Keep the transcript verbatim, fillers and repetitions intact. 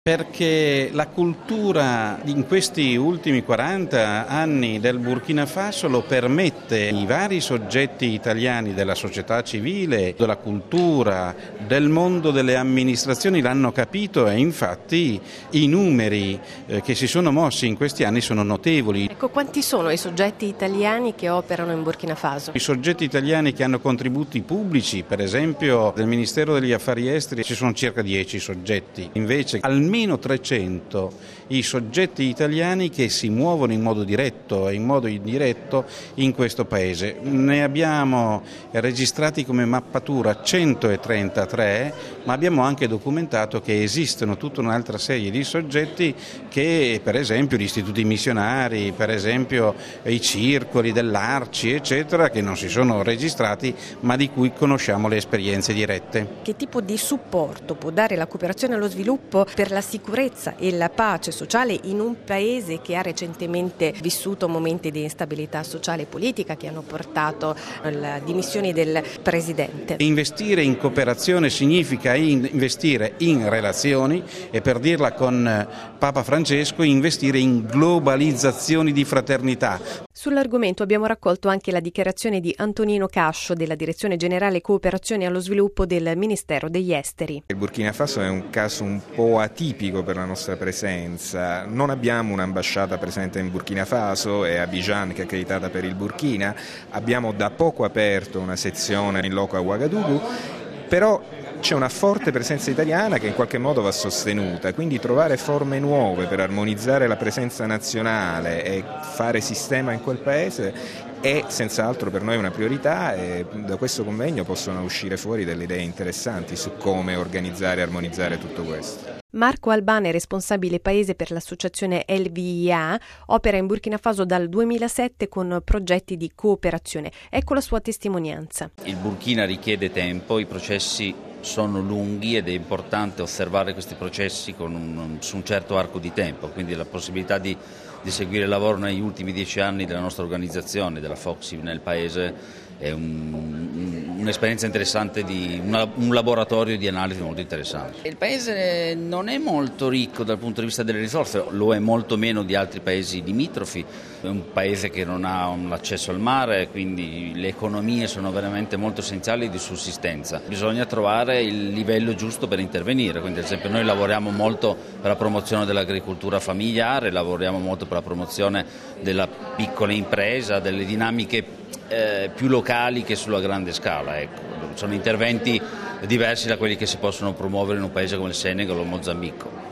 Perché la cultura in questi ultimi quaranta anni del Burkina Faso lo permette. I vari soggetti italiani della società civile, della cultura, del mondo delle amministrazioni l'hanno capito e infatti i numeri eh, che si sono mossi in questi anni sono notevoli. Ecco, quanti sono i soggetti italiani che operano in Burkina Faso? I soggetti italiani che hanno contributi pubblici, per esempio del Ministero degli Affari Esteri, ci sono circa dieci soggetti, invece almeno trecento i soggetti italiani che si muovono in modo diretto e in modo indiretto in questo paese. Ne abbiamo registrati come mappatura centotrentatré, ma abbiamo anche documentato che esistono tutta un'altra serie di soggetti che, per esempio, gli istituti missionari, per esempio i circoli dell'Arci, eccetera, che non si sono registrati, ma di cui conosciamo le esperienze dirette. Che tipo di supporto può dare la cooperazione allo sviluppo per la sicurezza e la pace sociale in un paese che ha recentemente vissuto momenti di instabilità sociale e politica che hanno portato alla dimissioni del presidente? Investire in cooperazione significa investire in relazioni e, per dirla con Papa Francesco, investire in globalizzazioni di fraternità. Sull'argomento abbiamo raccolto anche la dichiarazione di Antonino Cascio della Direzione Generale Cooperazione allo Sviluppo del Ministero degli Esteri. Il Burkina Faso è un caso un po' atipico per la nostra presenza. Non abbiamo un'ambasciata presente in Burkina Faso e Abidjan, che è accreditata per il Burkina. Abbiamo da poco aperto una sezione in loco a Ouagadougou, però c'è una forte presenza italiana che in qualche modo va sostenuta, quindi trovare forme nuove per armonizzare la presenza nazionale e fare sistema in quel paese è senz'altro per noi una priorità, e da questo convegno possono uscire fuori delle idee interessanti su come organizzare e armonizzare tutto questo. Marco Albane, responsabile paese per l'associazione L V I A, opera in Burkina Faso dal duemilasette con progetti di cooperazione. Ecco la sua testimonianza. Il Burkina richiede tempo, i processi sono lunghi ed è importante osservare questi processi con un, su un certo arco di tempo, quindi la possibilità di, di seguire il lavoro negli ultimi dieci anni della nostra organizzazione, della Foxy nel paese, è un, un, un'esperienza interessante, di una, un laboratorio di analisi molto interessante. Il paese non è molto ricco dal punto di vista delle risorse, lo è molto meno di altri paesi limitrofi, è un paese che non ha un accesso al mare, quindi le economie sono veramente molto essenziali di sussistenza. Bisogna trovare il livello giusto per intervenire, quindi ad esempio noi lavoriamo molto per la promozione dell'agricoltura familiare, lavoriamo molto per la promozione della piccola impresa, delle dinamiche eh, più locali che sulla grande scala. Ecco. Sono interventi diversi da quelli che si possono promuovere in un paese come il Senegal o Mozambico.